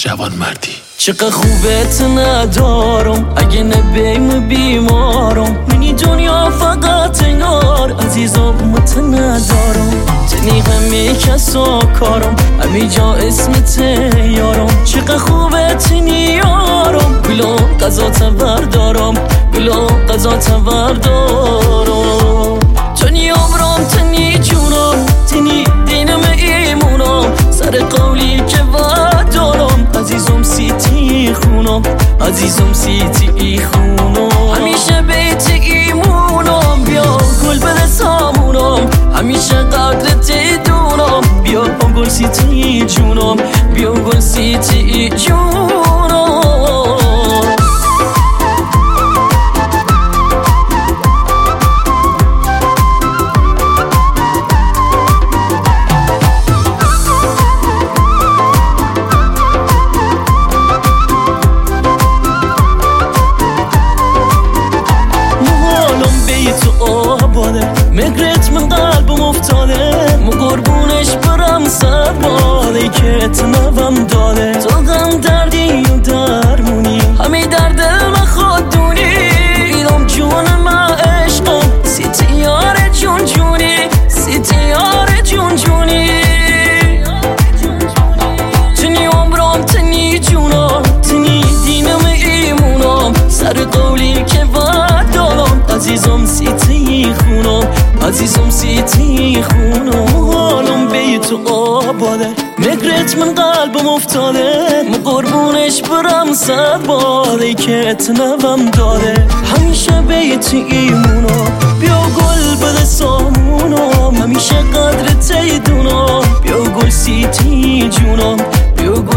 جوان مردی. چقدر خوبت ندارم اگه نبیم بیمارم، منی دنیا فقط انگار عزیزم مت ندارم. تنی همه کسا کارم همی جا اسمت یارم. چقدر خوبت نیارم بلا قضا تبردارم، بلا قضا تبردارم. تنی عمرم تنی جونم تنی دینم ایمونم، سر قولی که وعد دارم عزیزم سیتی خونم، عزیزم سیتی خونم. همیشه بیت ایمونم، بیا گل بده سامونم، همیشه قدرت دونم، بیا گل سیتی جونم، بیا گل سیتی جونم. مگرت من قلبم افتاده، مو قربونش برم صد باله که اتنوم داده. تو غم دردی و درمونی همی در دل من خودونی، بیدم جون من عشقم سیتی یار جون جونی، سیتی یار جون جونی. تنی عمرم تنی جونم تنی دینم ایمونم، سر قولی که وعد دارم عزیزم سیتی خونم، عزیزم سیتی خونم. حالم بی تو آباده، مگرت من قلبم افتاده، مو قربونش برم صد باده که اتنوم داده. همیشه بیت ایمونم، بیا گل بده سامونم، همیشه قدرت دونم، بیا گل سیتی جونم، بیا